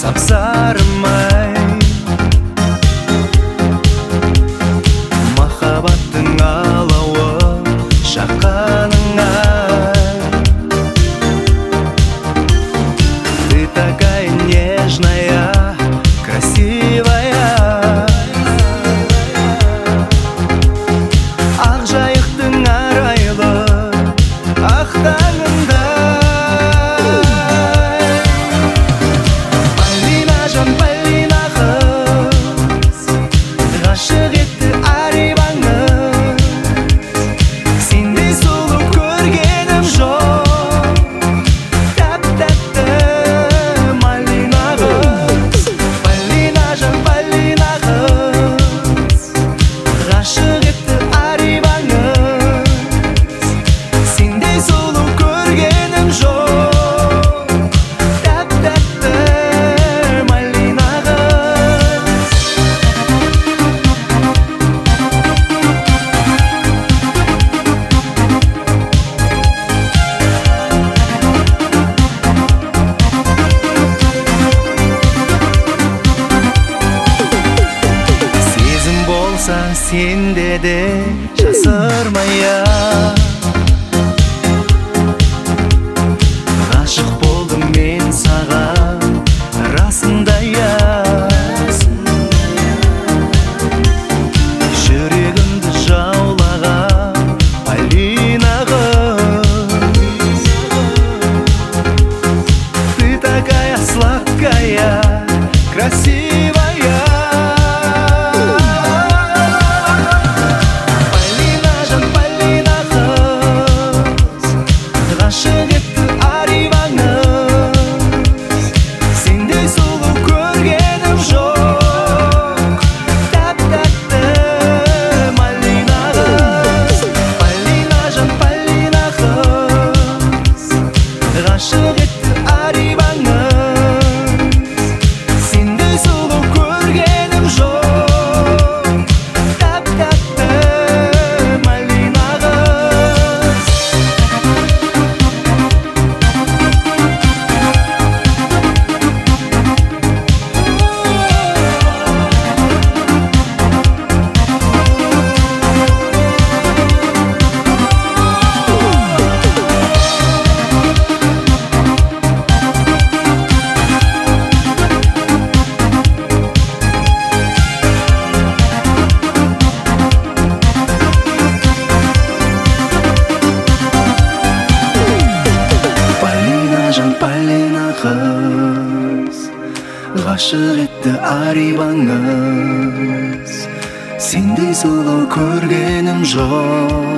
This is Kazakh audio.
сапсармай махаббаттың алауы жаққаныңа. Ты такая нежная, красивая, ақ жайықтың арайлы ақ таңында. Полина жан, Полина қыз, ғашық етті арибаңыз. Сендей сұлу көргенім жоқ, тәп-тәтті малина қыз. Полина жан, Полина қыз, ғашық етті арибаңыз. Сендей сұлу көргенім жоқ, тәп-тәтті малина қыз. Сезім болса сенде де жасырмай-ақ, ғашық болдым мен саған расында-ақ. Жүрегімді жаулаған Полина қыз, ты такая сладкая, красивая. Полина жан, Полина қыз, ғашық етті арибаңыз. Сендей сұлу көргенім жоқ, тәп-тәтті малина қыз. Полина жан, Полина қыз, ғашық етті арибаңыз. Сендей сұлу көргенім жоқ, тәп-тәтті малина қыз. Полина жан, Полина қыз, ғашық етті арибаңыз. Сендей сұлу көргенім жоқ,